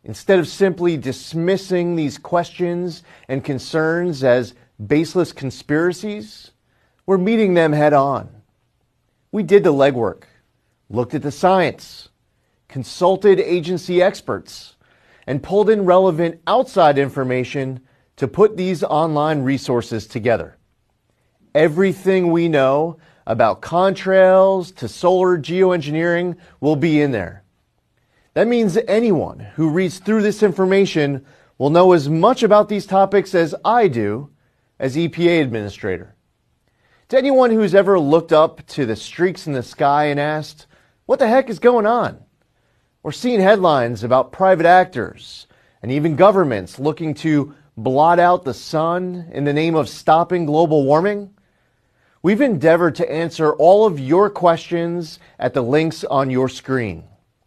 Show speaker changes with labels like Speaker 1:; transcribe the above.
Speaker 1: Instead of simply dismissing these questions and concerns as baseless conspiracies, we're meeting them head on. We did the legwork, looked at the science, consulted agency experts, and pulled in relevant outside information to put these online resources together. Everything we know about contrails to solar geoengineering will be in there. That means anyone who reads through this information will know as much about these topics as I do as EPA administrator. To anyone who's ever looked up to the streaks in the sky and asked, what the heck is going on? Or seen headlines about private actors and even governments looking to blot out the sun in the name of stopping global warming, we've endeavored to answer all of your questions at the links on your screen.